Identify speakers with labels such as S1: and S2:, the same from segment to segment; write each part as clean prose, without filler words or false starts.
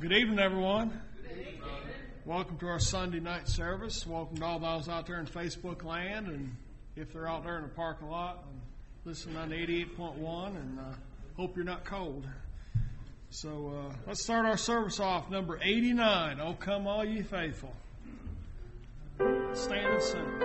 S1: Good evening, everyone. Good evening. Welcome to our Sunday night service. Welcome to all those out there in Facebook land, and if they're out there in the parking lot, listening on 88.1, and hope you're not cold. So let's start our service off, number 89, "Oh Come All Ye Faithful." Stand and sing.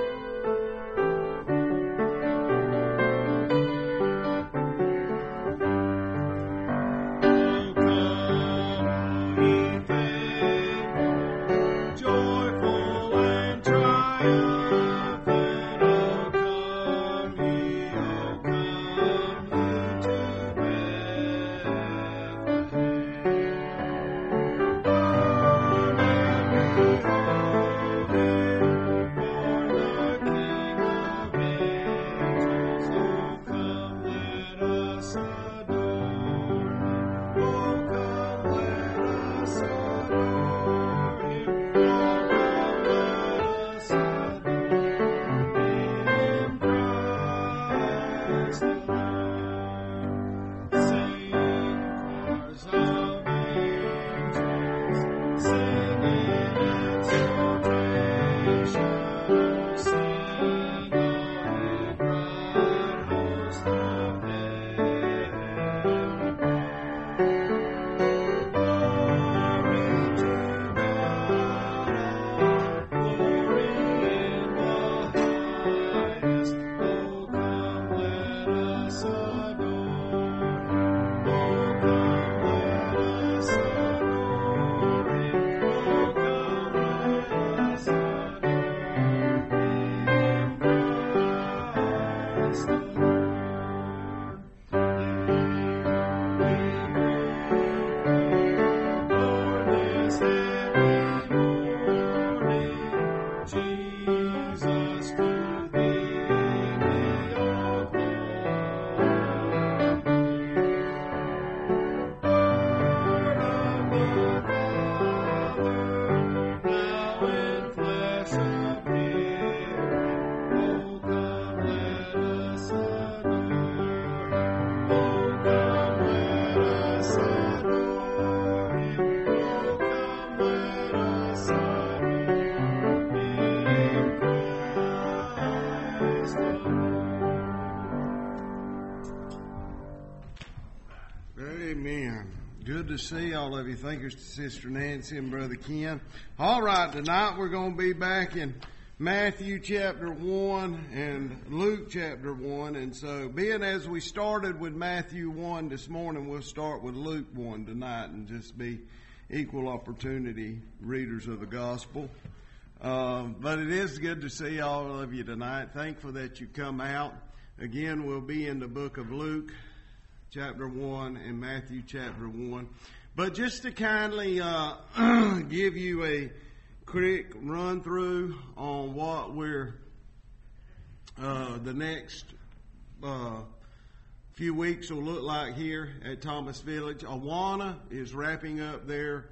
S2: To see all of you. Thank you, Sister Nancy and Brother Ken. All right, tonight we're going to be back in Matthew chapter 1 and Luke chapter 1. And so, being as we started with Matthew 1 this morning, we'll start with Luke 1 tonight and just be equal opportunity readers of the gospel. But it is good to see all of you tonight. Thankful that you come out. Again, we'll be in the book of Luke chapter 1 and Matthew chapter 1. But just to kindly give you a quick run through on what we're the next few weeks will look like here at Thomas Village. Awana is wrapping up their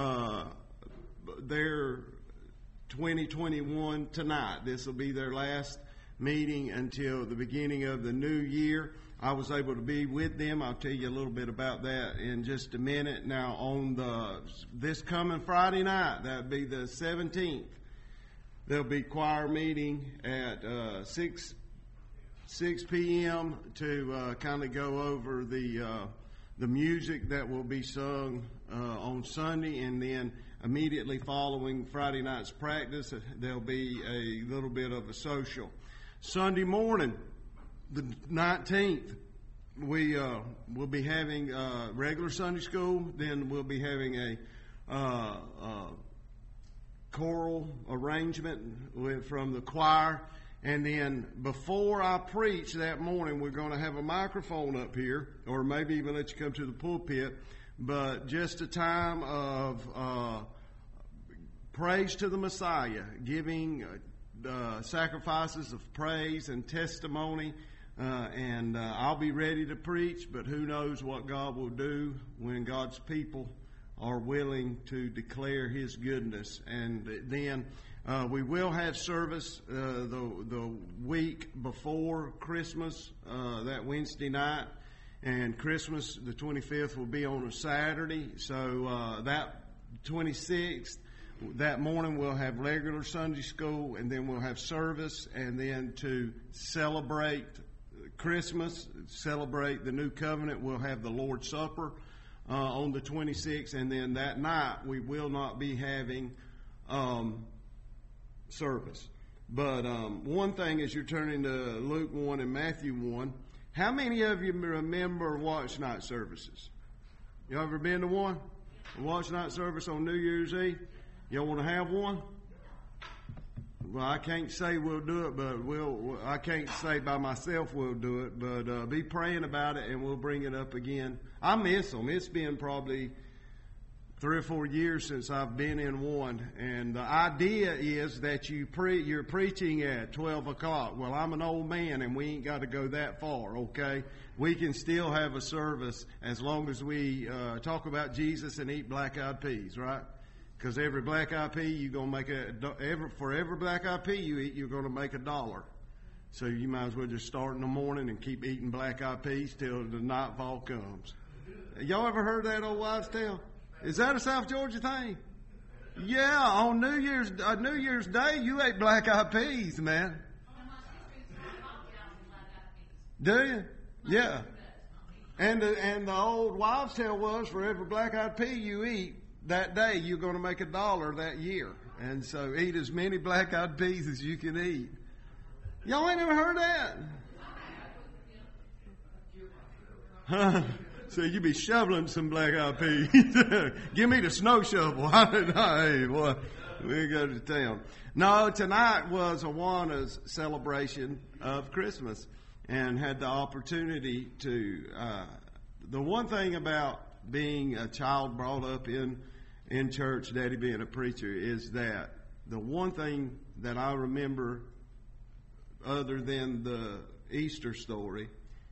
S2: 2021 tonight. This will be their last meeting until the beginning of the new year. I was able to be with them. I'll tell you a little bit about that in just a minute. Now, on this coming Friday night, that would be the 17th, there'll be choir meeting at 6 p.m. to kind of go over the music that will be sung on Sunday, and then immediately following Friday night's practice, there'll be a little bit of a social. Sunday morning, the 19th, we will be having regular Sunday school. Then we'll be having a choral arrangement from the choir. And then before I preach that morning, we're going to have a microphone up here, or maybe even let you come to the pulpit. But just a time of praise to the Messiah, giving sacrifices of praise and testimony. And I'll be ready to preach, but who knows what God will do when God's people are willing to declare His goodness. And then we will have service the week before Christmas, that Wednesday night. And Christmas, the 25th, will be on a Saturday. So that 26th, that morning we'll have regular Sunday school, and then we'll have service, and then to celebrate Christmas, celebrate the new covenant, we'll have the Lord's Supper on the 26th, and then that night we will not be having service. But one thing as you're turning to Luke 1 and Matthew 1, how many of you remember watch night services? You ever been to one? A watch night service on New Year's Eve? Y'all want to have one? Well, I can't say we'll do it, but I can't say by myself we'll do it, but be praying about it and we'll bring it up again. I miss them. It's been probably 3 or 4 years since I've been in one, and the idea is that you're preaching at 12 o'clock. Well, I'm an old man and we ain't got to go that far, okay? We can still have a service as long as we talk about Jesus and eat black-eyed peas, right? Because every black-eyed pea you're gonna make for every black-eyed pea you eat, you're gonna make $1. So you might as well just start in the morning and keep eating black-eyed peas till the nightfall comes. Y'all ever heard that old wives' tale? Is that a South Georgia thing? Yeah, on New Year's Day you ate black-eyed peas, man. Do you? Yeah. And the old wives' tale was for every black-eyed pea you eat that day, you're going to make $1 that year. And so eat as many black-eyed peas as you can eat. Y'all ain't never heard that? Huh? So you be shoveling some black-eyed peas. Give me the snow shovel. Hey, boy, we go to town. No, tonight was Awana's celebration of Christmas, and had the opportunity to. The one thing about being a child brought up in church, Daddy being a preacher, is that the one thing that I remember other than the Easter story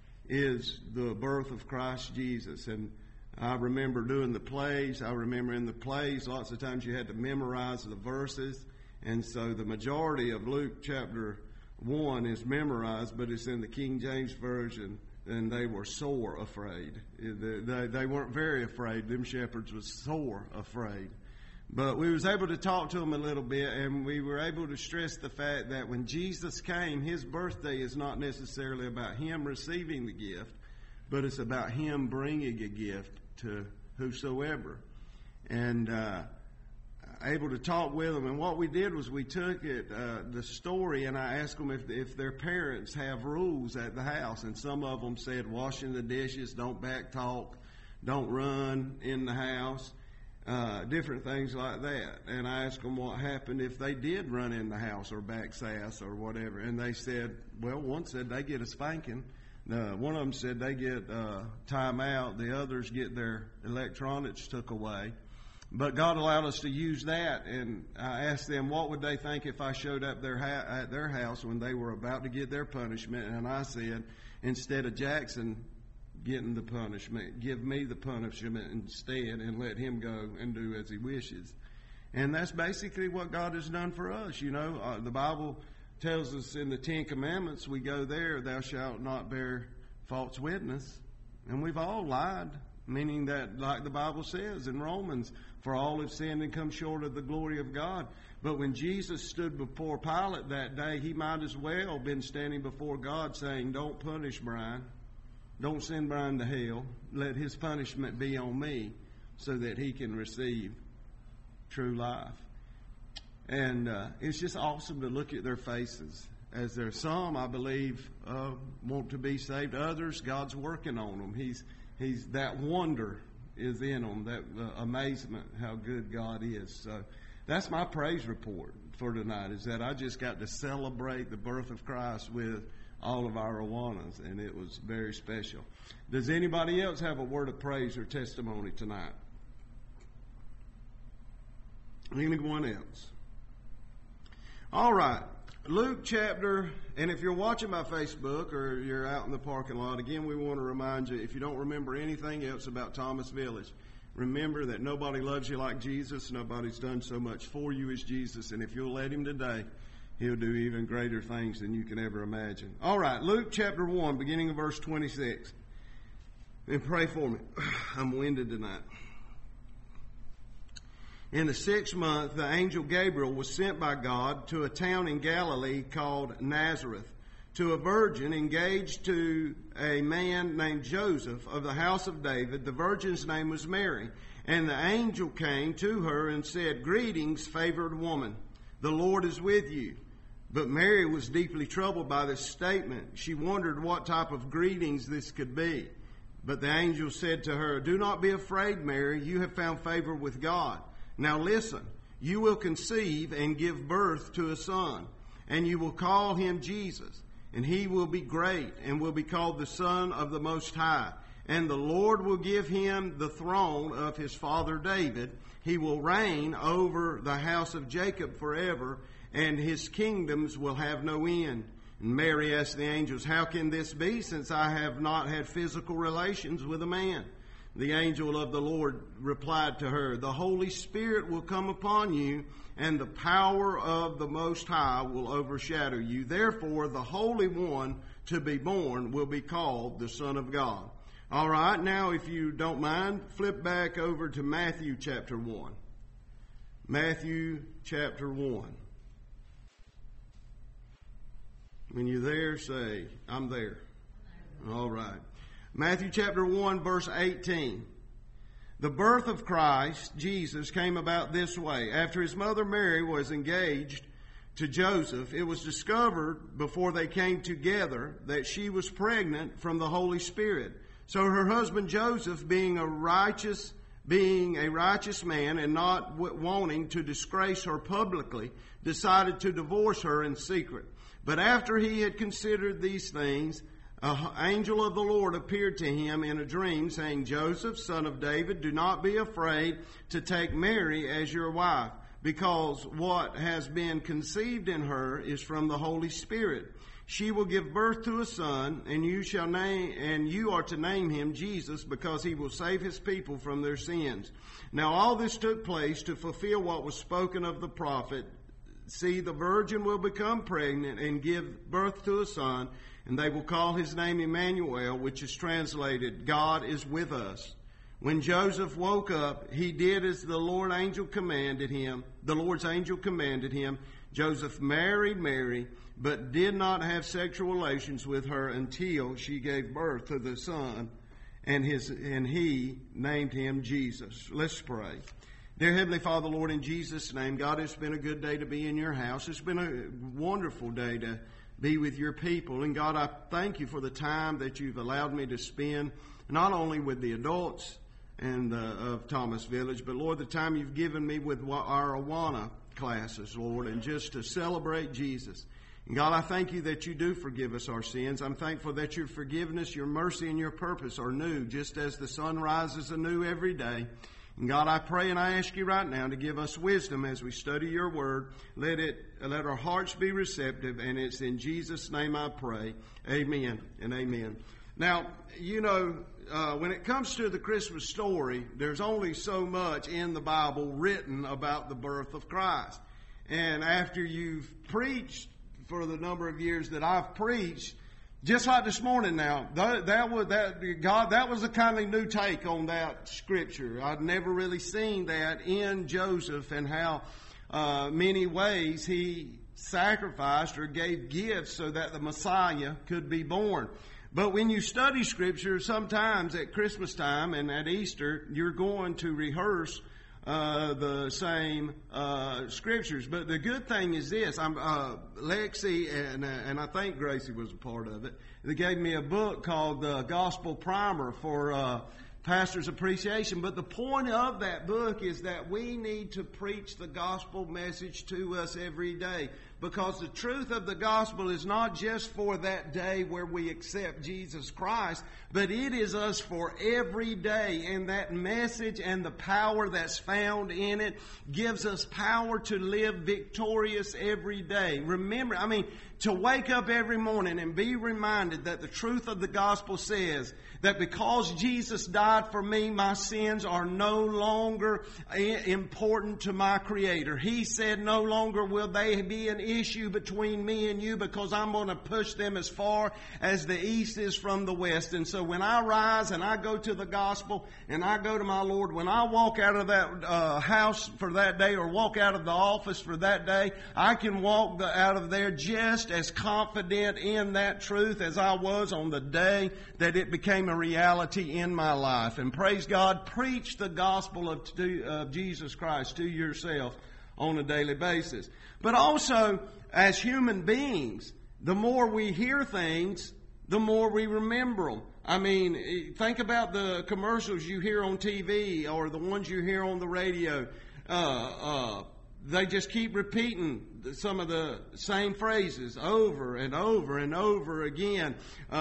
S2: is the birth of Christ Jesus. And I remember doing the plays. I remember in the plays lots of times you had to memorize the verses, and so the majority of Luke chapter 1 is memorized, but it's in the King James Version. And they were sore afraid. They weren't very afraid. Them shepherds was sore afraid. But we was able to talk to them a little bit, and we were able to stress the fact that when Jesus came, his birthday is not necessarily about him receiving the gift, but it's about him bringing a gift to whosoever. And able to talk with them. And what we did was we took the story, and I asked them if their parents have rules at the house. And some of them said washing the dishes, don't back talk, don't run in the house, different things like that. And I asked them what happened if they did run in the house or back sass or whatever. And they said, well, one said they get a spanking. One of them said they get time out. The others get their electronics took away. But God allowed us to use that, and I asked them what would they think if I showed up at their house when they were about to get their punishment, and I said, instead of Jackson getting the punishment, give me the punishment instead and let him go and do as he wishes. And that's basically what God has done for us. You know, the Bible tells us in the 10 Commandments, we go there, thou shalt not bear false witness. And we've all lied, meaning that, like the Bible says in Romans, for all have sinned and come short of the glory of God. But when Jesus stood before Pilate that day, he might as well have been standing before God saying, don't punish Brian. Don't send Brian to hell. Let his punishment be on me so that he can receive true life. And it's just awesome to look at their faces. As there's some, I believe, want to be saved. Others, God's working on them. He's that wonder is in them, that amazement how good God is. So that's my praise report for tonight, is that I just got to celebrate the birth of Christ with all of our Awanas, and it was very special. Does anybody else have a word of praise or testimony tonight? Anyone else? All right. Luke chapter, and if you're watching by Facebook or you're out in the parking lot, again, we want to remind you, if you don't remember anything else about Thomas Village, remember that nobody loves you like Jesus. Nobody's done so much for you as Jesus. And if you'll let him today, he'll do even greater things than you can ever imagine. All right, Luke chapter 1, beginning of verse 26. And pray for me. I'm winded tonight. In the 6th month, the angel Gabriel was sent by God to a town in Galilee called Nazareth, to a virgin engaged to a man named Joseph of the house of David. The virgin's name was Mary. And the angel came to her and said, "Greetings, favored woman. The Lord is with you." But Mary was deeply troubled by this statement. She wondered what type of greetings this could be. But the angel said to her, "Do not be afraid, Mary. You have found favor with God. Now listen, you will conceive and give birth to a son, and you will call him Jesus. And he will be great and will be called the Son of the Most High. And the Lord will give him the throne of his father David. He will reign over the house of Jacob forever, and his kingdoms will have no end." And Mary asked the angels, "How can this be, since I have not had physical relations with a man?" The angel of the Lord replied to her, "The Holy Spirit will come upon you, and the power of the Most High will overshadow you. Therefore, the Holy One to be born will be called the Son of God." All right, now if you don't mind, flip back over to Matthew chapter 1. Matthew chapter 1. When you're there, say, "I'm there." All right. Matthew chapter 1, verse 18. The birth of Christ, Jesus, came about this way. After his mother Mary was engaged to Joseph, it was discovered before they came together that she was pregnant from the Holy Spirit. So her husband Joseph, being a righteous man and not wanting to disgrace her publicly, decided to divorce her in secret. But after he had considered these things, an angel of the Lord appeared to him in a dream, saying, "Joseph, son of David, do not be afraid to take Mary as your wife, because what has been conceived in her is from the Holy Spirit. She will give birth to a son, and you are to name him Jesus, because he will save his people from their sins." Now all this took place to fulfill what was spoken of the prophet. "See, the virgin will become pregnant and give birth to a son, and they will call his name Emmanuel," which is translated, "God is with us." When Joseph woke up, he did as the Lord's angel commanded him. Joseph married Mary, but did not have sexual relations with her until she gave birth to the son, and he named him Jesus. Let's pray. Dear Heavenly Father, Lord, in Jesus' name, God, it's been a good day to be in your house. It's been a wonderful day to be with your people. And God, I thank you for the time that you've allowed me to spend, not only with the adults and of Thomas Village, but Lord, the time you've given me with our Awana classes, Lord, and just to celebrate Jesus. And God, I thank you that you do forgive us our sins. I'm thankful that your forgiveness, your mercy, and your purpose are new, just as the sun rises anew every day. And God, I pray and I ask you right now to give us wisdom as we study your word. Let our hearts be receptive, and it's in Jesus' name I pray. Amen and amen. Now, you know, when it comes to the Christmas story, there's only so much in the Bible written about the birth of Christ. And after you've preached for the number of years that I've preached, just like this morning now, that was a kind of new take on that scripture. I'd never really seen that in Joseph and how many ways he sacrificed or gave gifts so that the Messiah could be born. But when you study scripture, sometimes at Christmas time and at Easter, you're going to rehearse the same scriptures. But the good thing is this: Lexi and I think Gracie was a part of it. They gave me a book called the Gospel Primer for Pastor's Appreciation. But the point of that book is that we need to preach the gospel message to us every day, because the truth of the gospel is not just for that day where we accept Jesus Christ, but it is us for every day. And that message and the power that's found in it gives us power to live victorious every day. Remember, to wake up every morning and be reminded that the truth of the gospel says that because Jesus died for me, my sins are no longer important to my Creator. He said no longer will they be an issue between me and you, because I'm going to push them as far as the east is from the west. And so when I rise and I go to the gospel and I go to my Lord, when I walk out of that house for that day or walk out of the office for that day, I can walk out of there just as confident in that truth as I was on the day that it became a reality in my life. And praise God, preach the gospel of Jesus Christ to yourself on a daily basis. But also, as human beings, the more we hear things, the more we remember them. I mean, think about the commercials you hear on TV or the ones you hear on the radio. They just keep repeating some of the same phrases over and over and over again.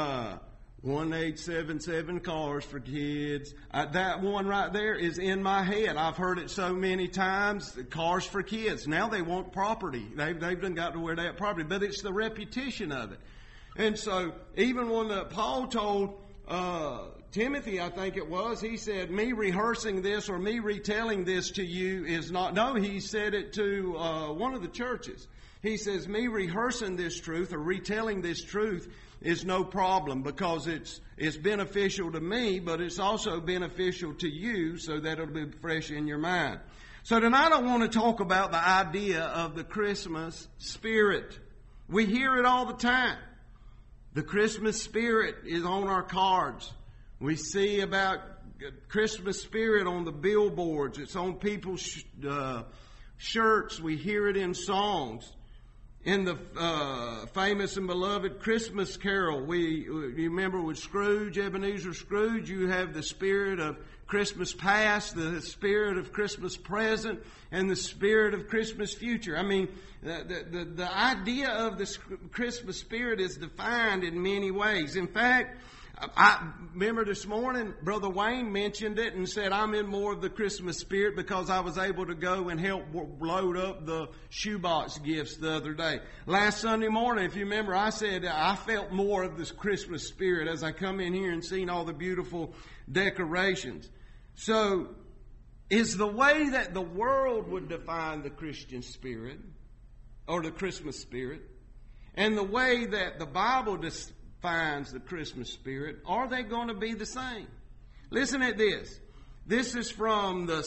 S2: 1877 cars for kids. That one right there is in my head. I've heard it so many times. Cars for kids. Now they want property. They've done got to where they have property, but it's the repetition of it. And so even when Paul told Timothy, I think it was, he said, me rehearsing this or me retelling this to you is not. No, he said it to one of the churches. He says, me rehearsing this truth or retelling this truth is no problem, because it's beneficial to me, but it's also beneficial to you, so that it'll be fresh in your mind. So tonight I want to talk about the idea of the Christmas spirit. We hear it all the time. The Christmas spirit is on our cards. We see about Christmas spirit on the billboards. It's on people's shirts. We hear it in songs. In the famous and beloved Christmas Carol, you remember with Scrooge, Ebenezer Scrooge, you have the spirit of Christmas past, the spirit of Christmas present, and the spirit of Christmas future. I mean, the idea of this Christmas spirit is defined in many ways. In fact, I remember this morning, Brother Wayne mentioned it and said, I'm in more of the Christmas spirit because I was able to go and help load up the shoebox gifts the other day. Last Sunday morning, if you remember, I said I felt more of this Christmas spirit as I come in here and seen all the beautiful decorations. So, is the way that the world would define the Christian spirit, or the Christmas spirit, and the way that the Bible defines the Christmas spirit, are they going to be the same? Listen at this. This is from the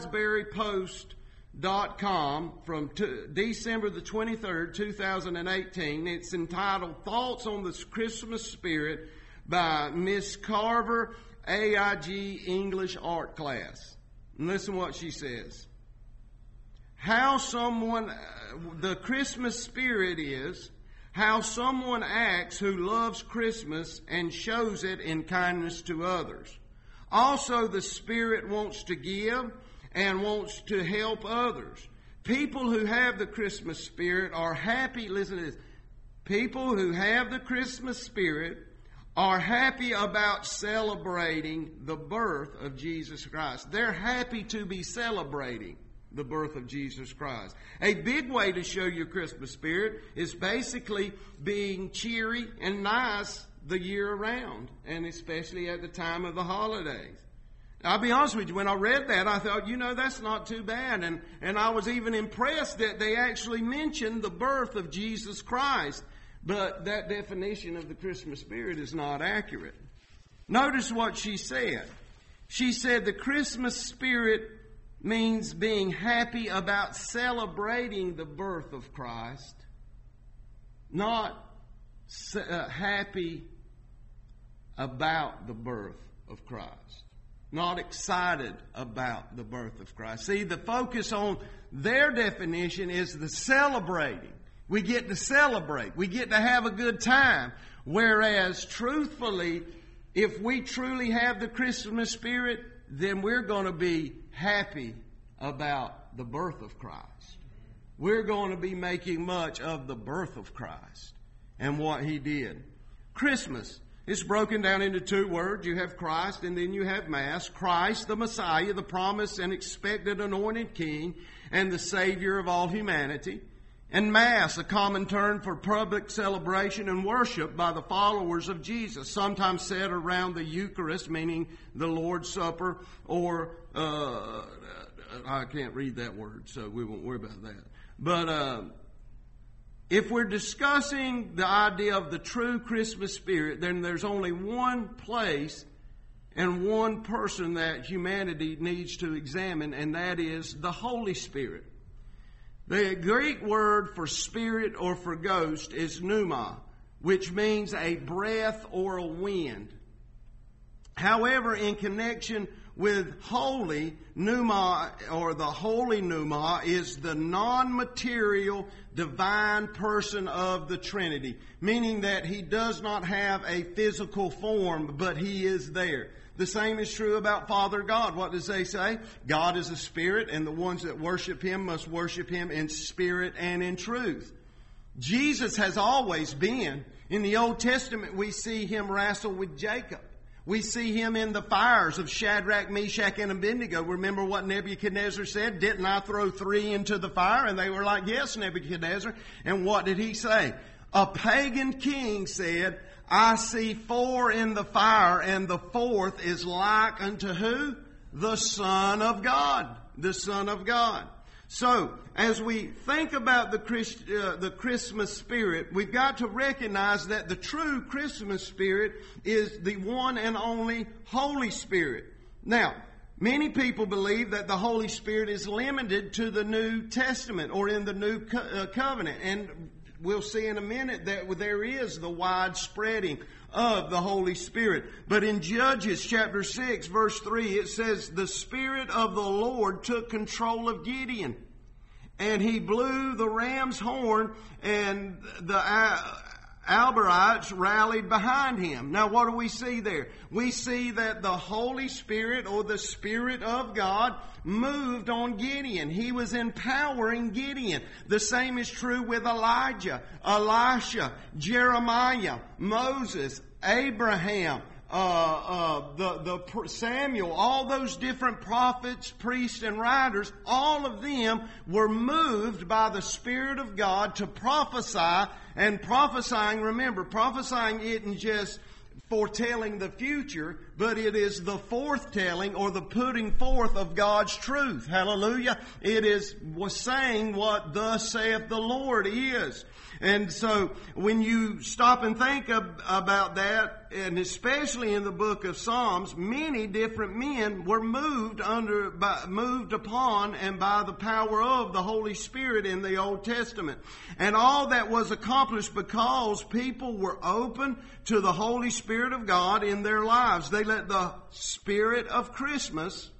S2: SalisburyPost.com from December the 23rd, 2018. It's entitled Thoughts on the Christmas Spirit by Miss Carver, AIG English Art Class. And listen what she says. The Christmas spirit is how someone acts who loves Christmas and shows it in kindness to others. Also, the Spirit wants to give and wants to help others. People who have the Christmas spirit are happy. Listen to this. People who have the Christmas spirit are happy about celebrating the birth of Jesus Christ. They're happy to be celebrating the birth of Jesus Christ. A big way to show your Christmas spirit is basically being cheery and nice the year around, and especially at the time of the holidays. I'll be honest with you, when I read that, I thought, that's not too bad. And I was even impressed that they actually mentioned the birth of Jesus Christ. But that definition of the Christmas spirit is not accurate. Notice what she said. She said the Christmas spirit means being happy about celebrating the birth of Christ, not happy about the birth of Christ. Not excited about the birth of Christ. See, the focus on their definition is the celebrating. We get to celebrate. We get to have a good time. Whereas, truthfully, if we truly have the Christmas spirit, then we're going to be happy about the birth of Christ. We're going to be making much of the birth of Christ and what He did. Christmas is broken down into two words. You have Christ and then you have Mass. Christ, the Messiah, the promised and expected anointed King and the Savior of all humanity. And Mass, a common term for public celebration and worship by the followers of Jesus, sometimes said around the Eucharist, meaning the Lord's Supper, or, I can't read that word, so we won't worry about that. But if we're discussing the idea of the true Christmas spirit, then there's only one place and one person that humanity needs to examine, and that is the Holy Spirit. The Greek word for spirit or for ghost is pneuma, which means a breath or a wind. However, in connection with holy, pneuma, or the holy pneuma, is the non-material divine person of the Trinity, meaning that he does not have a physical form, but he is there. The same is true about Father God. What does they say? God is a spirit, and the ones that worship him must worship him in spirit and in truth. Jesus has always been. In the Old Testament, we see him wrestle with Jacob. We see him in the fires of Shadrach, Meshach, and Abednego. Remember what Nebuchadnezzar said? Didn't I throw 3 into the fire? And they were like, yes, Nebuchadnezzar. And what did he say? A pagan king said, I see 4 in the fire, and the 4th is like unto who? The Son of God. The Son of God. So, as we think about the Christmas spirit, we've got to recognize that the true Christmas spirit is the one and only Holy Spirit. Now, many people believe that the Holy Spirit is limited to the New Testament or in the New Covenant. And we'll see in a minute that there is the wide spreading of the Holy Spirit. But in Judges chapter 6 verse 3 it says, the Spirit of the Lord took control of Gideon, and he blew the ram's horn, and the Alberites rallied behind him. Now what do we see there? We see that the Holy Spirit, or the Spirit of God, moved on Gideon. He was empowering Gideon. The same is true with Elijah, Elisha, Jeremiah, Moses, Abraham, Samuel, all those different prophets, priests, and writers. All of them were moved by the Spirit of God to prophesy. And prophesying, remember, prophesying isn't just foretelling the future, but it is the forthtelling or the putting forth of God's truth. Hallelujah. It was saying what thus saith the Lord is. And so when you stop and think about that, and especially in the book of Psalms, many different men were moved upon and by the power of the Holy Spirit in the Old Testament. And all that was accomplished because people were open to the Holy Spirit of God in their lives. They let the Spirit of Christmas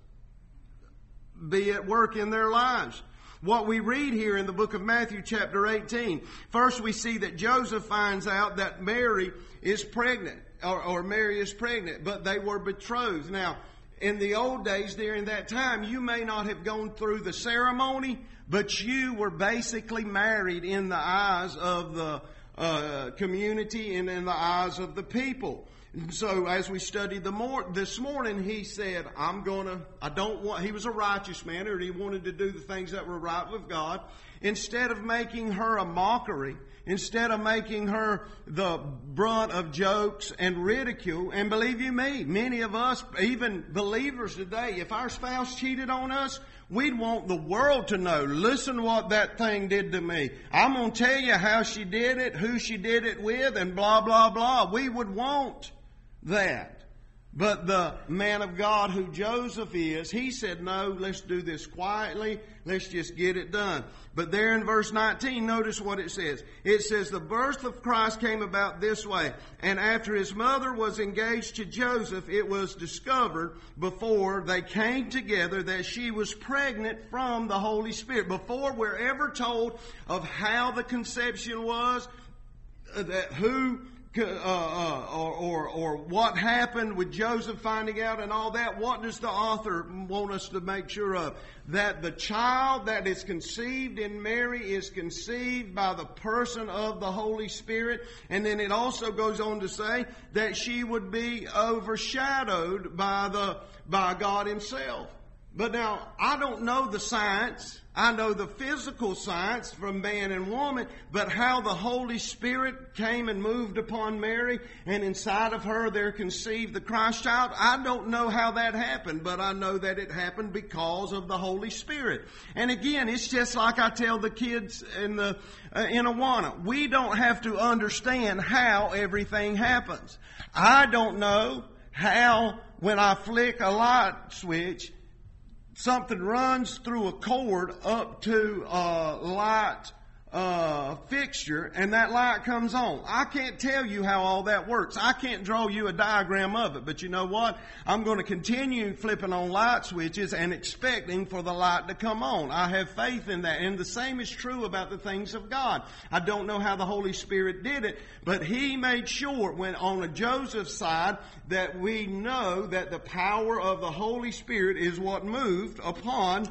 S2: be at work in their lives. What we read here in the book of Matthew chapter 18, first we see that Joseph finds out that Mary is pregnant, or Mary is pregnant, but they were betrothed. Now, in the old days during that time, you may not have gone through the ceremony, but you were basically married in the eyes of the community and in the eyes of the people. So as we studied this morning, he said, he was a righteous man, or he wanted to do the things that were right with God. Instead of making her a mockery, instead of making her the brunt of jokes and ridicule, and believe you me, many of us, even believers today, if our spouse cheated on us, we'd want the world to know, listen what that thing did to me. I'm going to tell you how she did it, who she did it with, and blah, blah, blah. We would want that. But the man of God who Joseph is, he said, no, let's do this quietly. Let's just get it done. But there in verse 19, notice what it says. It says, the birth of Christ came about this way. And after his mother was engaged to Joseph, it was discovered before they came together that she was pregnant from the Holy Spirit. Before we're ever told of how the conception was, or what happened with Joseph finding out and all that, what does the author want us to make sure of? That the child that is conceived in Mary is conceived by the person of the Holy Spirit. And then it also goes on to say that she would be overshadowed by God Himself. But now, I don't know the science. I know the physical science from man and woman, but how the Holy Spirit came and moved upon Mary, and inside of her there conceived the Christ child, I don't know how that happened, but I know that it happened because of the Holy Spirit. And again, it's just like I tell the kids in Awana. We don't have to understand how everything happens. I don't know how, when I flick a light switch, something runs through a cord up to a light fixture, and that light comes on. I can't tell you how all that works. I can't draw you a diagram of it. But you know what? I'm going to continue flipping on light switches and expecting for the light to come on. I have faith in that. And the same is true about the things of God. I don't know how the Holy Spirit did it, but He made sure, when on Joseph's side, that we know that the power of the Holy Spirit is what moved upon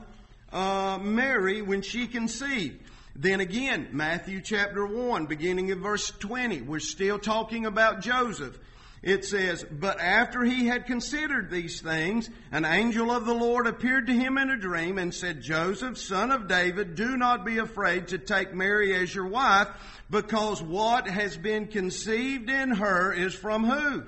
S2: Mary when she conceived. Then again, Matthew chapter 1, beginning in verse 20, we're still talking about Joseph. It says, "But after he had considered these things, an angel of the Lord appeared to him in a dream and said, 'Joseph, son of David, do not be afraid to take Mary as your wife, because what has been conceived in her is from who?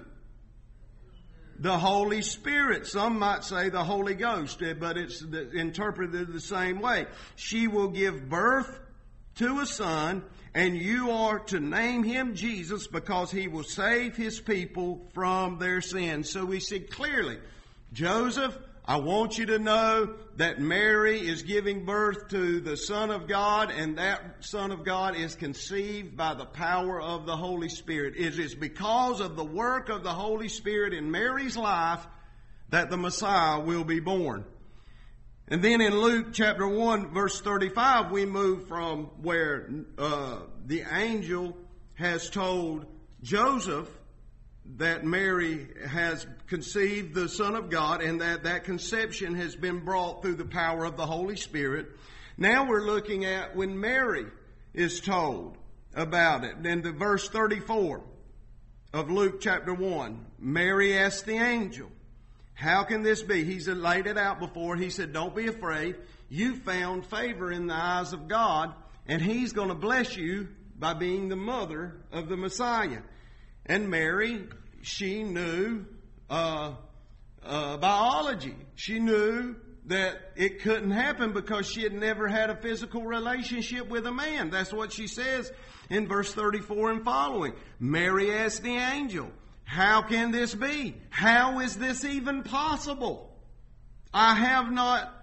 S2: The Holy Spirit.'" Some might say the Holy Ghost, but it's interpreted the same way. "She will give birth to a son, and you are to name him Jesus, because he will save his people from their sins." So we see clearly, Joseph, I want you to know that Mary is giving birth to the Son of God, and that Son of God is conceived by the power of the Holy Spirit. It is because of the work of the Holy Spirit in Mary's life that the Messiah will be born. And then in Luke chapter 1, verse 35, we move from where the angel has told Joseph that Mary has conceived the Son of God, and that conception has been brought through the power of the Holy Spirit. Now we're looking at when Mary is told about it. In the verse 34 of Luke chapter 1, Mary asked the angel, "How can this be?" He's laid it out before. He said, "Don't be afraid. You found favor in the eyes of God, and He's going to bless you by being the mother of the Messiah." And Mary, she knew biology. She knew that it couldn't happen because she had never had a physical relationship with a man. That's what she says in verse 34 and following. Mary asked the angel, "How can this be? How is this even possible? I have not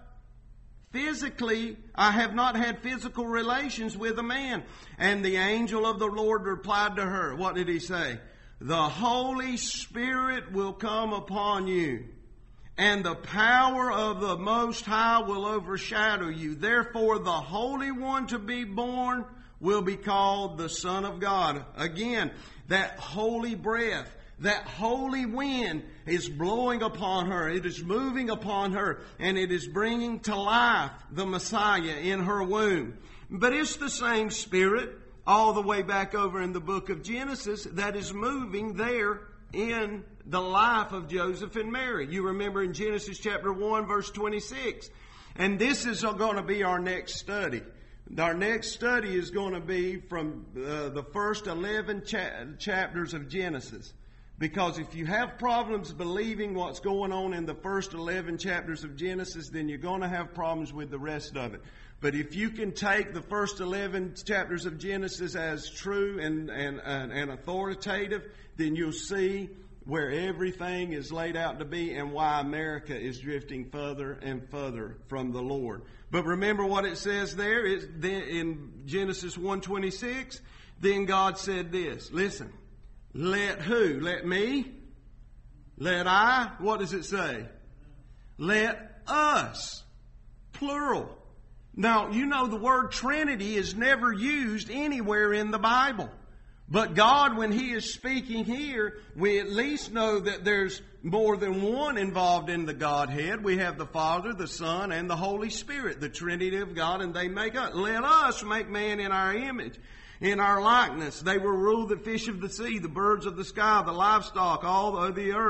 S2: had physical relations with a man." And the angel of the Lord replied to her. What did he say? "The Holy Spirit will come upon you, and the power of the Most High will overshadow you. Therefore, the Holy One to be born will be called the Son of God." Again, that holy breath, that holy wind is blowing upon her. It is moving upon her, and it is bringing to life the Messiah in her womb. But it's the same Spirit all the way back over in the book of Genesis that is moving there in the life of Joseph and Mary. You remember in Genesis chapter 1, verse 26. And this is going to be our next study. Our next study is going to be from the first 11 chapters of Genesis. Because if you have problems believing what's going on in the first 11 chapters of Genesis, then you're going to have problems with the rest of it. But if you can take the first 11 chapters of Genesis as true and authoritative, then you'll see where everything is laid out to be and why America is drifting further and further from the Lord. But remember what it says there in Genesis 1:26. Then God said this. Listen. Let who? Let me? Let I? What does it say? Let us. Plural. Now, you know the word Trinity is never used anywhere in the Bible. But God, when He is speaking here, we at least know that there's more than one involved in the Godhead. We have the Father, the Son, and the Holy Spirit, the Trinity of God, and they make us. Let us make man in our image, in our likeness. They will rule the fish of the sea, the birds of the sky, the livestock, all of the earth,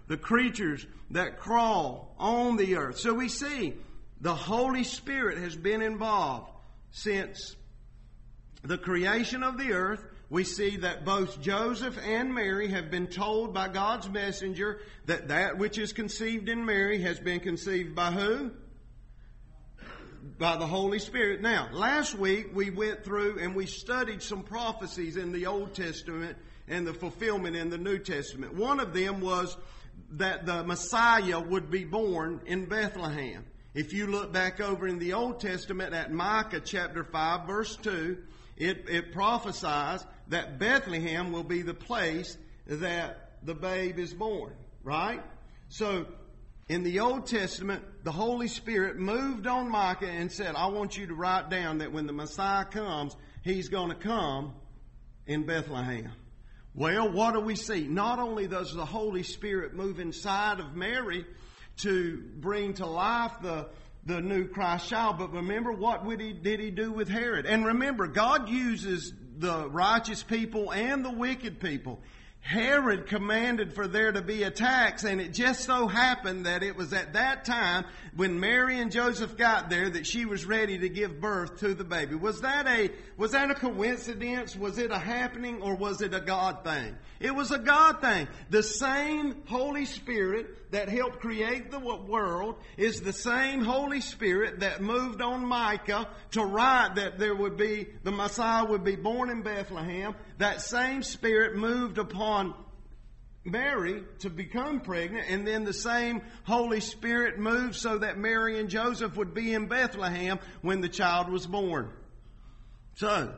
S2: the creatures that crawl on the earth. So we see the Holy Spirit has been involved since the creation of the earth. We see that both Joseph and Mary have been told by God's messenger that that which is conceived in Mary has been conceived by who? By the Holy Spirit. Now, last week we went through and we studied some prophecies in the Old Testament and the fulfillment in the New Testament. One of them was that the Messiah would be born in Bethlehem. If you look back over in the Old Testament at Micah chapter 5 verse 2, it prophesies that Bethlehem will be the place that the babe is born, right? So, in the Old Testament, the Holy Spirit moved on Micah and said, I want you to write down that when the Messiah comes, He's going to come in Bethlehem. Well, what do we see? Not only does the Holy Spirit move inside of Mary to bring to life the new Christ child, but remember what did He do with Herod? And remember, God uses the righteous people and the wicked people. Herod commanded for there to be a tax, and it just so happened that it was at that time when Mary and Joseph got there that she was ready to give birth to the baby. Was that a coincidence? Was it a happening, or was it a God thing? It was a God thing. The same Holy Spirit that helped create the world is the same Holy Spirit that moved on Micah to write that the Messiah would be born in Bethlehem. That same Spirit moved upon Mary to become pregnant, and then the same Holy Spirit moved so that Mary and Joseph would be in Bethlehem when the child was born. So,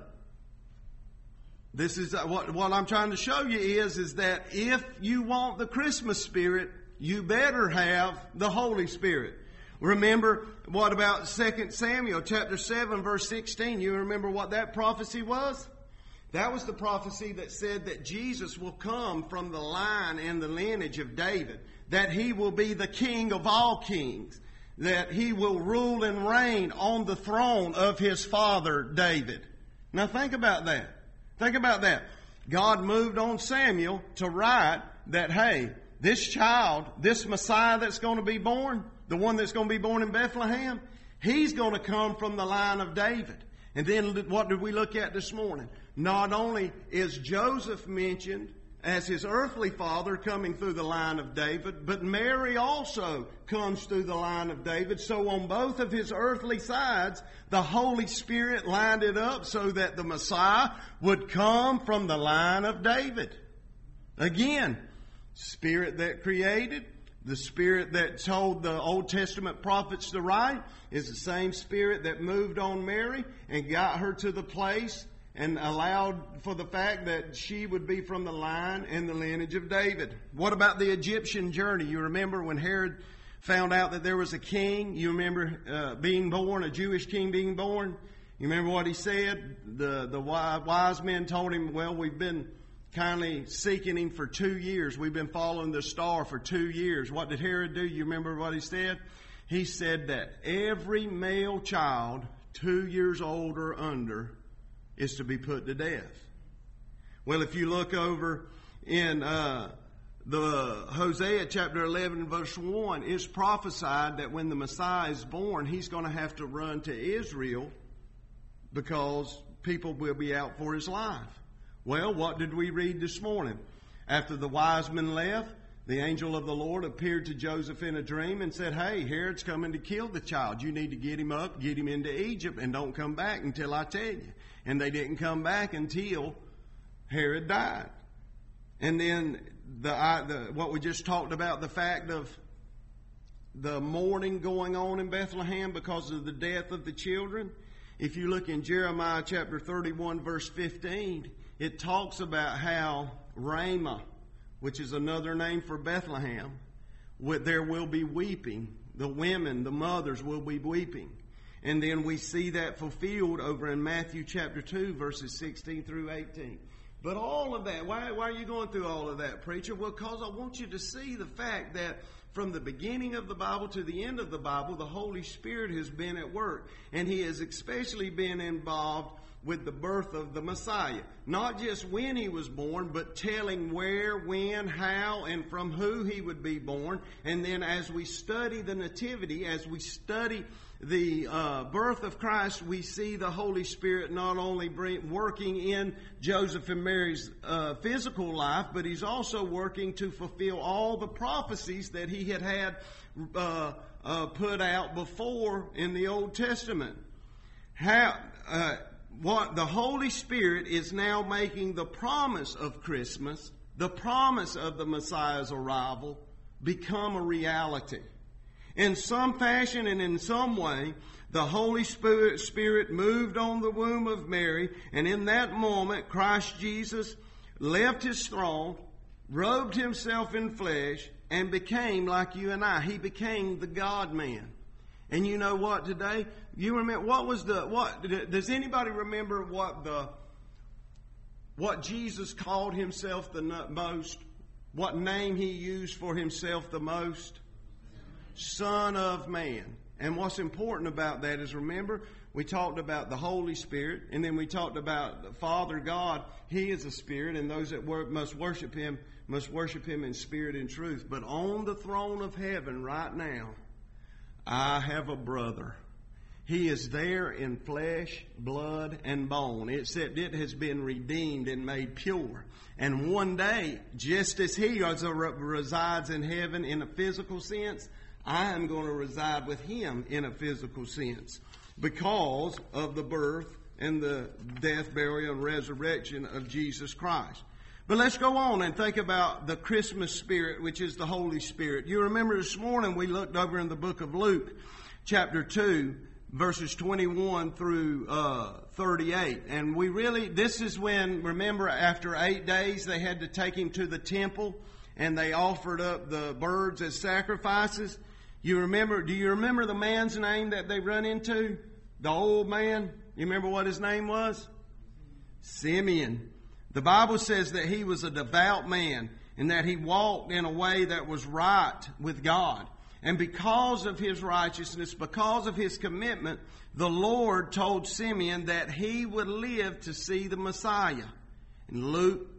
S2: this is what I'm trying to show you is that if you want the Christmas spirit, you better have the Holy Spirit. Remember, what about 2 Samuel chapter 7 verse 16? You remember what that prophecy was? That was the prophecy that said that Jesus will come from the line and the lineage of David, that He will be the King of all kings, that He will rule and reign on the throne of His father David. Now think about that. Think about that. God moved on Samuel to write that, hey, this child, this Messiah that's going to be born, the one that's going to be born in Bethlehem, He's going to come from the line of David. And then what did we look at this morning? Not only is Joseph mentioned as his earthly father coming through the line of David, but Mary also comes through the line of David. So on both of his earthly sides, the Holy Spirit lined it up so that the Messiah would come from the line of David. Again, Spirit that created, the Spirit that told the Old Testament prophets to write, is the same Spirit that moved on Mary and got her to the place and allowed for the fact that she would be from the line and the lineage of David. What about the Egyptian journey? You remember when Herod found out that there was a king? You remember being born, a Jewish king being born? You remember what he said? The wise men told him, well, we've been kindly seeking Him for 2 years. We've been following the star for 2 years. What did Herod do? You remember what he said? He said that every male child 2 years old or under is to be put to death. Well, if you look over in the Hosea chapter 11 verse 1, it's prophesied that when the Messiah is born, He's going to have to run to Israel because people will be out for His life. Well, what did we read this morning? After the wise men left, the angel of the Lord appeared to Joseph in a dream and said, hey, Herod's coming to kill the child. You need to get him up, get him into Egypt, and don't come back until I tell you. And they didn't come back until Herod died. And then what we just talked about, the fact of the mourning going on in Bethlehem because of the death of the children. If you look in Jeremiah chapter 31 verse 15, it talks about how Ramah, which is another name for Bethlehem, there will be weeping. The women, the mothers will be weeping. And then we see that fulfilled over in Matthew chapter 2, verses 16 through 18. But all of that, why are you going through all of that, preacher? Well, because I want you to see the fact that from the beginning of the Bible to the end of the Bible, the Holy Spirit has been at work. And He has especially been involved with the birth of the Messiah. Not just when he was born, but telling where, when, how, and from who he would be born. And then as we study the Nativity, as we study the birth of Christ, we see the Holy Spirit not only working in Joseph and Mary's physical life, but he's also working to fulfill all the prophecies that he had put out before in the Old Testament. What the Holy Spirit is now making the promise of Christmas, the promise of the Messiah's arrival, become a reality. In some fashion and in some way, the Holy Spirit moved on the womb of Mary, and in that moment, Christ Jesus left his throne, robed himself in flesh, and became like you and I. He became the God-man. And you know what today? You remember, does anybody remember what Jesus called himself the most? What name he used for himself the most? Son of Man. And what's important about that is, remember, we talked about the Holy Spirit, and then we talked about the Father God. He is a spirit, and those that must worship him in spirit and truth. But on the throne of heaven right now, I have a brother. He is there in flesh, blood, and bone, except it has been redeemed and made pure. And one day, just as he resides in heaven in a physical sense, I am going to reside with him in a physical sense because of the birth and the death, burial, and resurrection of Jesus Christ. But let's go on and think about the Christmas spirit, which is the Holy Spirit. You remember this morning we looked over in the book of Luke, chapter 2, verses 21 through 38. And this is when, remember, after 8 days they had to take him to the temple and they offered up the birds as sacrifices. Do you remember the man's name that they run into? The old man? You remember what his name was? Simeon. The Bible says that he was a devout man and that he walked in a way that was right with God. And because of his righteousness, because of his commitment, the Lord told Simeon that he would live to see the Messiah. In Luke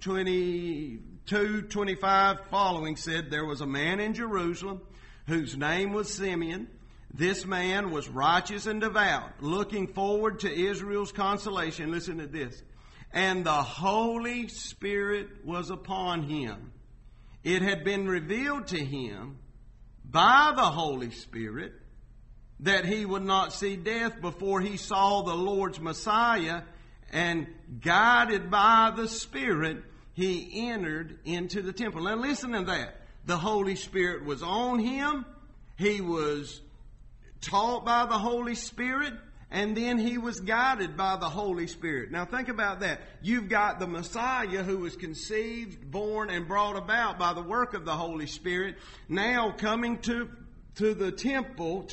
S2: 22:25 following said, there was a man in Jerusalem whose name was Simeon. This man was righteous and devout, looking forward to Israel's consolation. Listen to this. And the Holy Spirit was upon him. It had been revealed to him by the Holy Spirit that he would not see death before he saw the Lord's Messiah, and guided by the Spirit, he entered into the temple. Now listen to that. The Holy Spirit was on him. He was taught by the Holy Spirit. And then he was guided by the Holy Spirit. Now think about that. You've got the Messiah who was conceived, born, and brought about by the work of the Holy Spirit. Now coming to the temple,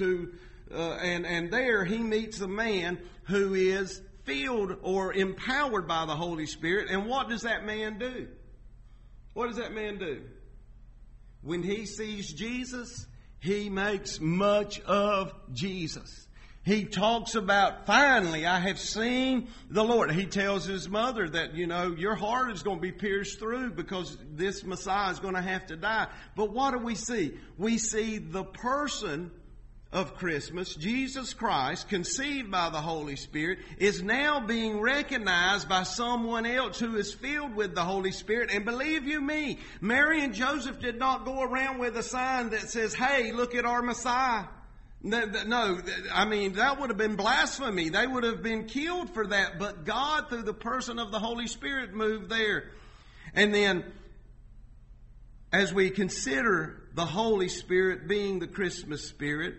S2: and there he meets a man who is filled or empowered by the Holy Spirit. And what does that man do? What does that man do? When he sees Jesus, he makes much of Jesus. He talks about, finally, I have seen the Lord. He tells his mother that, your heart is going to be pierced through because this Messiah is going to have to die. But what do we see? We see the person of Christmas, Jesus Christ, conceived by the Holy Spirit, is now being recognized by someone else who is filled with the Holy Spirit. And believe you me, Mary and Joseph did not go around with a sign that says, hey, look at our Messiah. No, I mean, that would have been blasphemy. They would have been killed for that. But God, through the person of the Holy Spirit, moved there. And then, as we consider the Holy Spirit being the Christmas Spirit,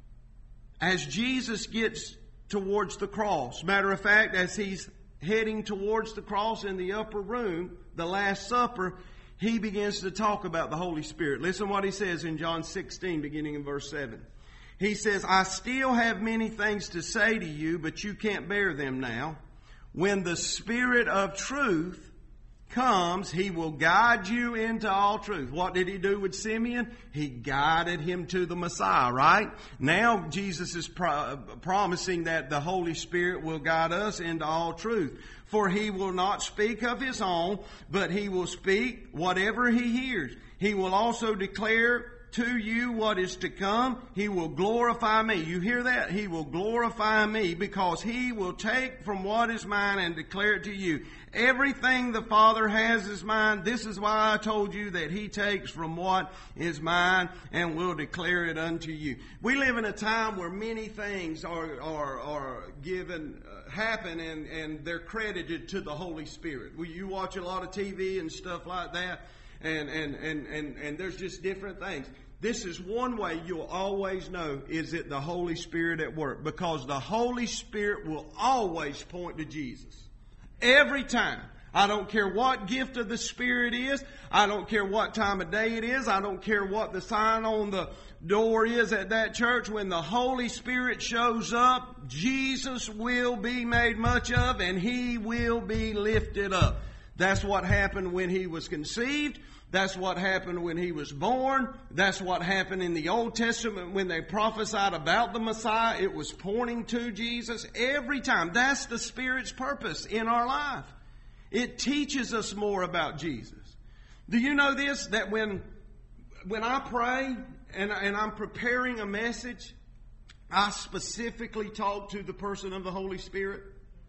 S2: as Jesus gets towards the cross, matter of fact, as he's heading towards the cross in the upper room, the Last Supper, he begins to talk about the Holy Spirit. Listen what he says in John 16, beginning in verse 7. He says, I still have many things to say to you, but you can't bear them now. When the Spirit of truth comes, He will guide you into all truth. What did He do with Simeon? He guided him to the Messiah, right? Now Jesus is promising that the Holy Spirit will guide us into all truth. For He will not speak of His own, but He will speak whatever He hears. He will also declare to you what is to come. He will glorify me. You hear that? He will glorify me, because He will take from what is mine and declare it to you. Everything the Father has is mine. This is why I told you that He takes from what is mine and will declare it unto you. We live in a time where many things are given, happen, and they're credited to the Holy Spirit. You watch a lot of TV and stuff like that, and there's just different things. This is one way you'll always know, is it the Holy Spirit at work? Because the Holy Spirit will always point to Jesus. Every time. I don't care what gift of the Spirit is. I don't care what time of day it is. I don't care what the sign on the door is at that church. When the Holy Spirit shows up, Jesus will be made much of, and He will be lifted up. That's what happened when He was conceived. That's what happened when He was born. That's what happened in the Old Testament when they prophesied about the Messiah. It was pointing to Jesus every time. That's the Spirit's purpose in our life. It teaches us more about Jesus. Do you know this? That when I pray and I'm preparing a message, I specifically talk to the person of the Holy Spirit.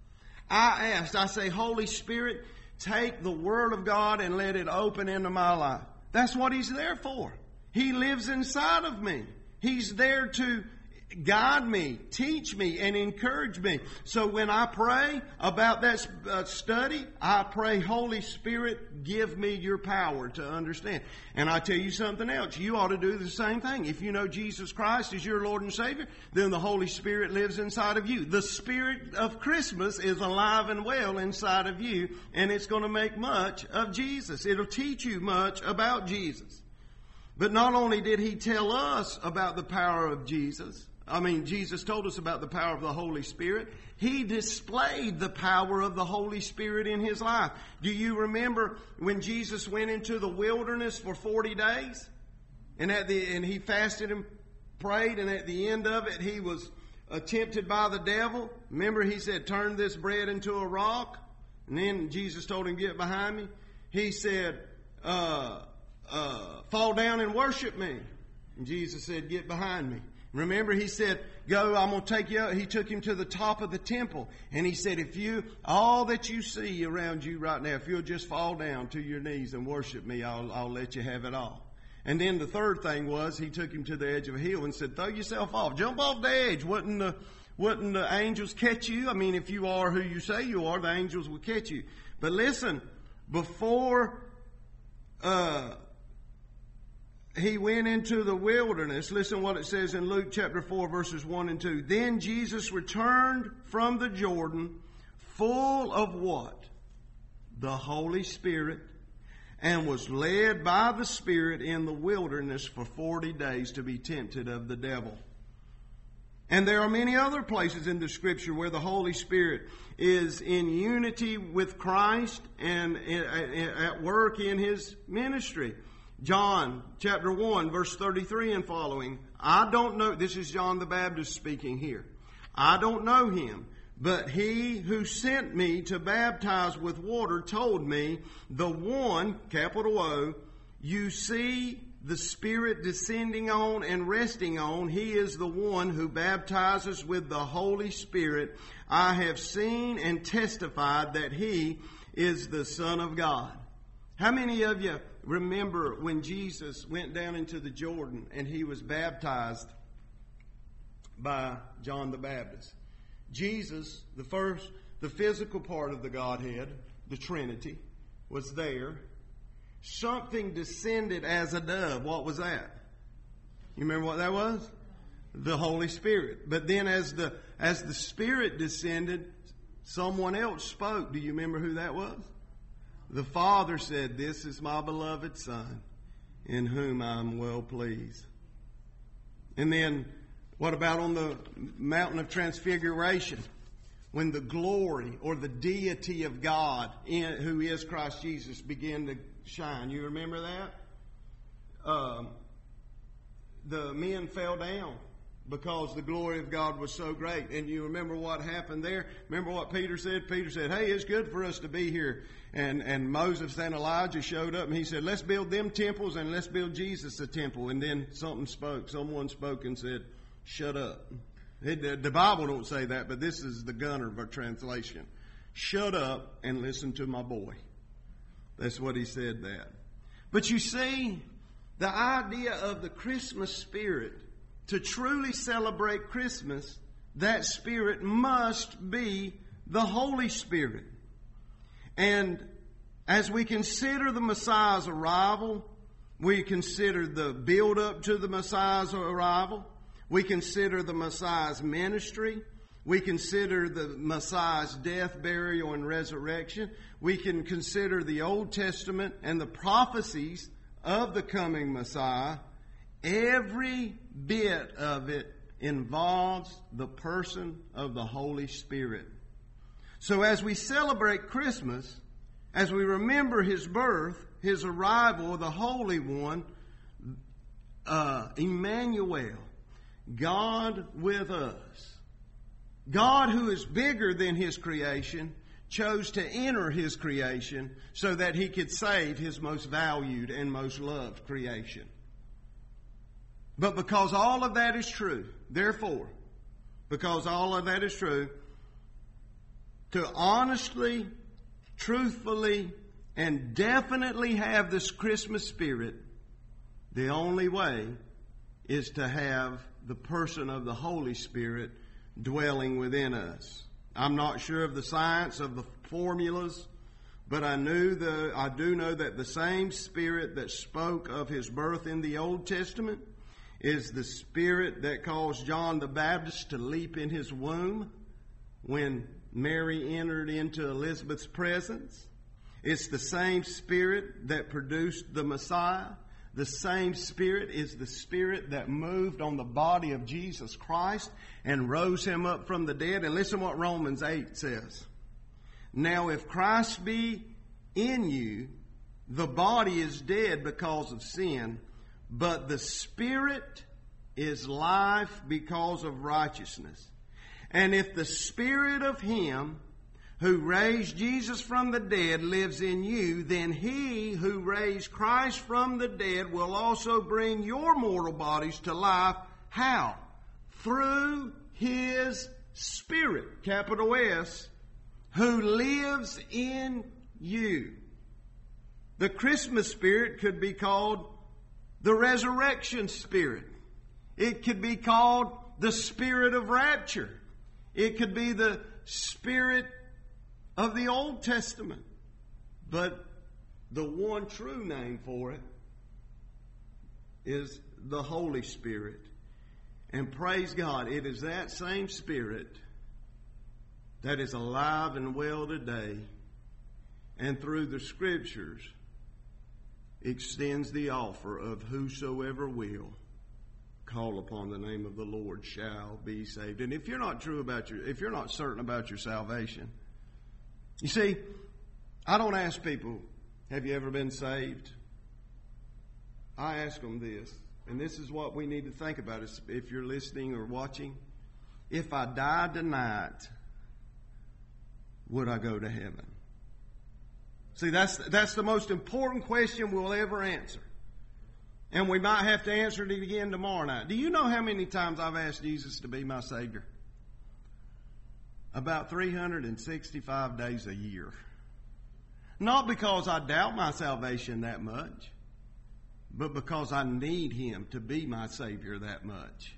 S2: I say, Holy Spirit, take the Word of God and let it open into my life. That's what He's there for. He lives inside of me. He's there to guide me, teach me, and encourage me. So when I pray about that study, I pray, Holy Spirit, give me your power to understand. And I tell you something else. You ought to do the same thing. If you know Jesus Christ is your Lord and Savior, then the Holy Spirit lives inside of you. The Spirit of Christmas is alive and well inside of you, and it's going to make much of Jesus. It'll teach you much about Jesus. But not only did He tell us about the power of Jesus, Jesus told us about the power of the Holy Spirit. He displayed the power of the Holy Spirit in His life. Do you remember when Jesus went into the wilderness for 40 days? And He fasted and prayed, and at the end of it, He was tempted by the devil. Remember, He said, turn this bread into a rock. And then Jesus told him, get behind me. He said, fall down and worship me. And Jesus said, get behind me. Remember, He said, go, I'm going to take you out. He took him to the top of the temple. And He said, all that you see around you right now, if you'll just fall down to your knees and worship me, I'll let you have it all. And then the third thing was, He took him to the edge of a hill and said, throw yourself off. Jump off the edge. Wouldn't the angels catch you? If you are who you say you are, the angels will catch you. But listen, before He went into the wilderness. Listen what it says in Luke chapter 4, verses 1 and 2. Then Jesus returned from the Jordan, full of what? The Holy Spirit, and was led by the Spirit in the wilderness for 40 days to be tempted of the devil. And there are many other places in the Scripture where the Holy Spirit is in unity with Christ and at work in His ministry. John chapter 1 verse 33 and following. I don't know, this is John the Baptist speaking here. I don't know Him, but He who sent me to baptize with water told me, the one, capital O, you see the Spirit descending on and resting on, He is the one who baptizes with the Holy Spirit. I have seen and testified that He is the Son of God. How many of you remember when Jesus went down into the Jordan and He was baptized by John the Baptist? Jesus, the physical part of the Godhead, the Trinity, was there. Something descended as a dove. What was that? You remember what that was? The Holy Spirit. But then as the Spirit descended, someone else spoke. Do you remember who that was? The Father said, this is my beloved Son, in whom I am well pleased. And then, what about on the mountain of transfiguration? when the glory or the deity of God, who is Christ Jesus, began to shine. You remember that? The men fell down because the glory of God was so great. And you remember what happened there? Remember what Peter said? Peter said, hey, it's good for us to be here. And Moses and Elijah showed up and he said, let's build them temples and let's build Jesus a temple. And then someone spoke and said, shut up. The Bible don't say that, but this is the Gunner translation. Shut up and listen to my boy. That's what he said that. But you see, the idea of the Christmas spirit, to truly celebrate Christmas, that spirit must be the Holy Spirit. And as we consider the Messiah's arrival, we consider the build up to the Messiah's arrival, we consider the Messiah's ministry, we consider the Messiah's death, burial, and resurrection. We can consider the Old Testament and the prophecies of the coming Messiah. Every bit of it involves the person of the Holy Spirit. So as we celebrate Christmas, as we remember His birth, His arrival, the Holy One, Emmanuel, God with us. God, who is bigger than His creation, chose to enter His creation so that He could save His most valued and most loved creation. But because all of that is true, therefore, because all of that is true, to honestly, truthfully, and definitely have this Christmas spirit, the only way is to have the person of the Holy Spirit dwelling within us. I'm not sure of the science of the formulas, but I do know that the same Spirit that spoke of His birth in the Old Testament is the Spirit that caused John the Baptist to leap in his womb when Mary entered into Elizabeth's presence. It's the same Spirit that produced the Messiah. The same Spirit is the Spirit that moved on the body of Jesus Christ and rose Him up from the dead. And listen what Romans 8 says. Now if Christ be in you, the body is dead because of sin, but the Spirit is life because of righteousness. And if the Spirit of Him who raised Jesus from the dead lives in you, then He who raised Christ from the dead will also bring your mortal bodies to life. How? Through His Spirit, capital S, who lives in you. The Christmas spirit could be called the resurrection spirit. It could be called the spirit of rapture. It could be the spirit of the Old Testament. But the one true name for it is the Holy Spirit. And praise God, it is that same Spirit that is alive and well today, and through the Scriptures extends the offer of whosoever will call upon the name of the Lord shall be saved. And if you're not certain about your salvation, you see, I don't ask people, have you ever been saved? I ask them this, and this is what we need to think about if you're listening or watching. If I died tonight, would I go to heaven? See, that's the most important question we'll ever answer. And we might have to answer it again tomorrow night. Do you know how many times I've asked Jesus to be my Savior? About 365 days a year. Not because I doubt my salvation that much, but because I need Him to be my Savior that much.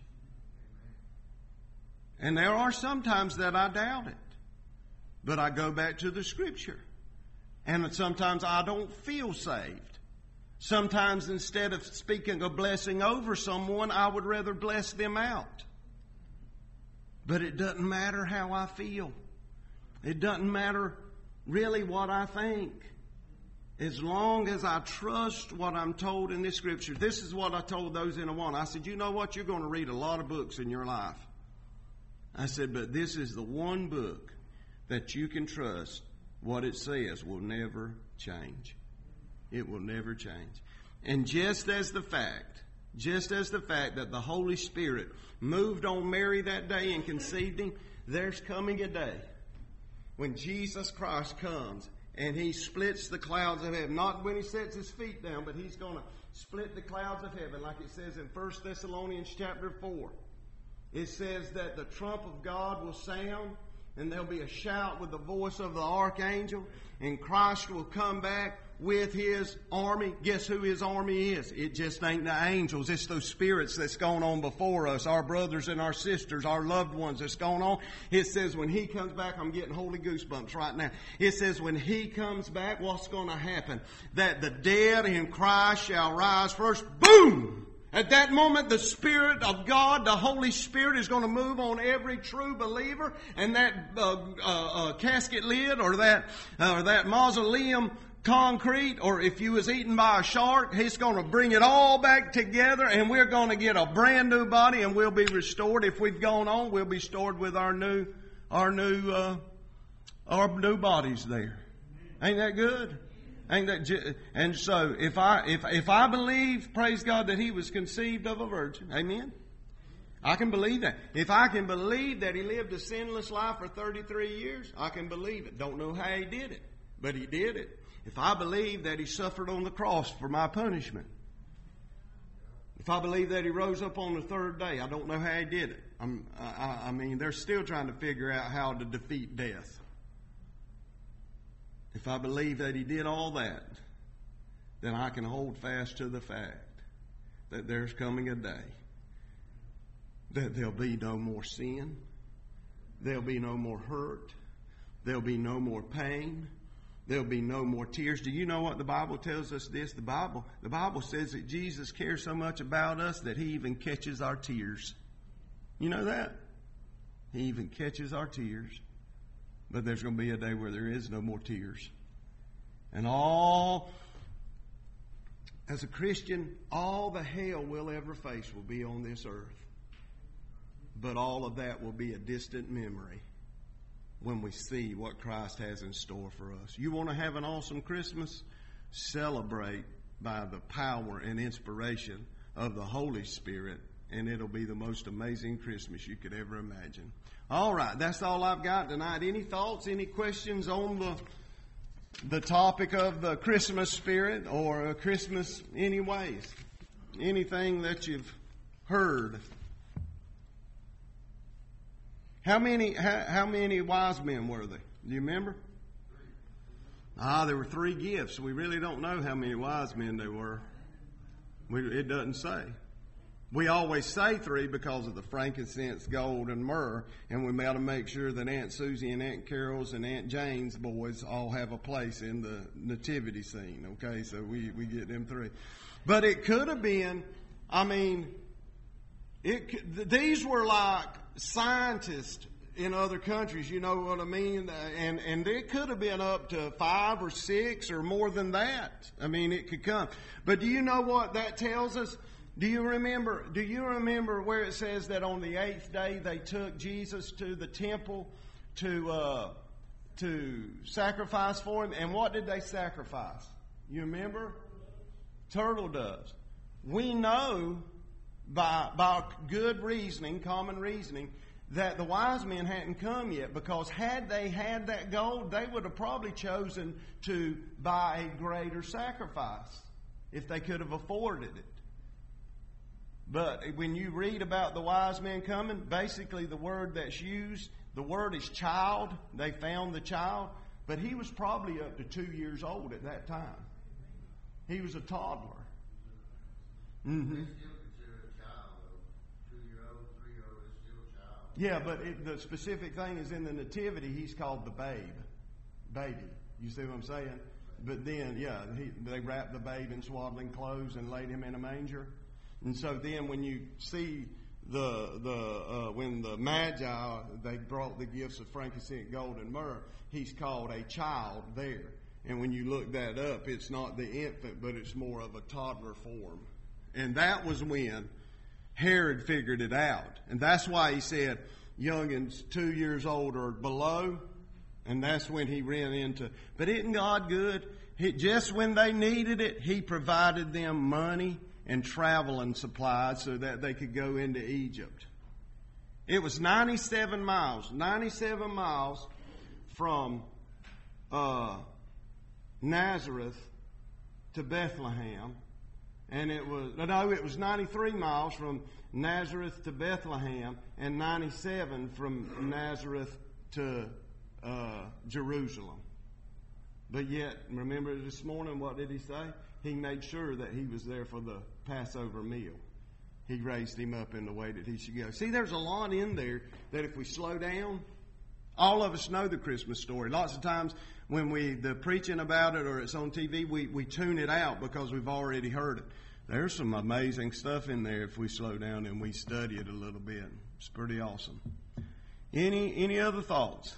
S2: And there are some times that I doubt it. But I go back to the Scripture. And sometimes I don't feel saved. Sometimes instead of speaking a blessing over someone, I would rather bless them out. But it doesn't matter how I feel. It doesn't matter really what I think. As long as I trust what I'm told in this Scripture. This is what I told those in Awana. I said, you know what? You're going to read a lot of books in your life. I said, but this is the one book that you can trust what it says will never change. It will never change. And just as the fact that the Holy Spirit moved on Mary that day and conceived him, there's coming a day when Jesus Christ comes and he splits the clouds of heaven. Not when he sets his feet down, but he's going to split the clouds of heaven, like it says in 1 Thessalonians chapter 4. It says that the trump of God will sound, and there'll be a shout with the voice of the archangel, and Christ will come back with his army. Guess who his army is? It just ain't the angels. It's those spirits that's gone on before us, our brothers and our sisters, our loved ones that's gone on. It says when he comes back, I'm getting holy goosebumps right now. It says when he comes back, what's going to happen? That the dead in Christ shall rise first. Boom! At that moment, the Spirit of God, the Holy Spirit, is going to move on every true believer, and that casket lid or that mausoleum concrete, or if you was eaten by a shark, he's going to bring it all back together, and we're going to get a brand new body, and we'll be restored. If we've gone on, we'll be stored with our new bodies there. Ain't that good? And so if I believe, praise God, that he was conceived of a virgin, amen, I can believe that. If I can believe that he lived a sinless life for 33 years, I can believe it. Don't know how he did it, but he did it. If I believe that he suffered on the cross for my punishment, if I believe that he rose up on the third day, I don't know how he did it. I mean, they're still trying to figure out how to defeat death. If I believe that he did all that, then I can hold fast to the fact that there's coming a day that there'll be no more sin, there'll be no more hurt, there'll be no more pain, there'll be no more tears. Do you know what the Bible tells us this? The Bible says that Jesus cares so much about us that he even catches our tears. You know that? He even catches our tears. But there's going to be a day where there is no more tears. And as a Christian, all the hell we'll ever face will be on this earth. But all of that will be a distant memory when we see what Christ has in store for us. You want to have an awesome Christmas? Celebrate by the power and inspiration of the Holy Spirit, and it'll be the most amazing Christmas you could ever imagine. All right, that's all I've got tonight. Any thoughts, any questions on the topic of the Christmas spirit or Christmas anyways? Anything that you've heard? How many wise men were there? Do you remember? There were 3 gifts. We really don't know how many wise men there were. It doesn't say. We always say 3 because of the frankincense, gold, and myrrh, and we got to make sure that Aunt Susie and Aunt Carol's and Aunt Jane's boys all have a place in the nativity scene, okay? So we get them 3. But it could have been, these were like scientists in other countries, you know what I mean? And it could have been up to 5 or 6 or more than that. I mean, it could come. But do you know what that tells us? Do you remember where it says that on the 8th day they took Jesus to the temple to sacrifice for him? And what did they sacrifice? You remember? Turtle doves. We know by good reasoning, common reasoning, that the wise men hadn't come yet, because had they had that gold, they would have probably chosen to buy a greater sacrifice if they could have afforded it. But when you read about the wise men coming, basically the word that's used, the word is child. They found the child, but he was probably up to 2 years old at that time. He was a toddler. Mm-hmm. Yeah, but the specific thing is in the nativity, he's called the baby. You see what I'm saying? But then, they wrapped the babe in swaddling clothes and laid him in a manger. And so then when you see when the Magi, they brought the gifts of frankincense, gold, and myrrh, he's called a child there. And when you look that up, it's not the infant, but it's more of a toddler form. And that was when Herod figured it out. And that's why he said, youngins 2 years old or below, And that's when he ran into, but isn't God good? Just when they needed it, he provided them money and travel and supplies so that they could go into Egypt. It was 97 miles from Nazareth to Bethlehem. And it was 93 miles from Nazareth to Bethlehem and 97 from Nazareth to Jerusalem. But yet, remember this morning, what did he say? He made sure that he was there for the Passover meal. He raised him up in the way that he should go. See, there's a lot in there that if we slow down, all of us know the Christmas story. Lots of times when the preaching about it or it's on TV, we tune it out because we've already heard it. There's some amazing stuff in there if we slow down and we study it a little bit. It's pretty awesome. Any other thoughts?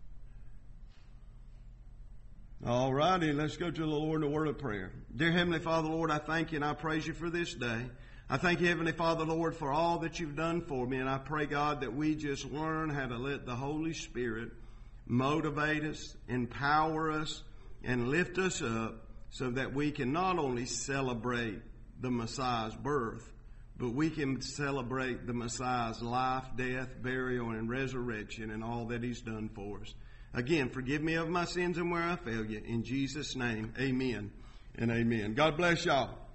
S2: All righty, let's go to the Lord in a word of prayer. Dear Heavenly Father, Lord, I thank you and I praise you for this day. I thank you, Heavenly Father, Lord, for all that you've done for me. And I pray, God, that we just learn how to let the Holy Spirit motivate us, empower us, and lift us up so that we can not only celebrate the Messiah's birth, but we can celebrate the Messiah's life, death, burial, and resurrection and all that he's done for us. Again, forgive me of my sins and where I fail you. In Jesus' name, amen and amen. God bless y'all.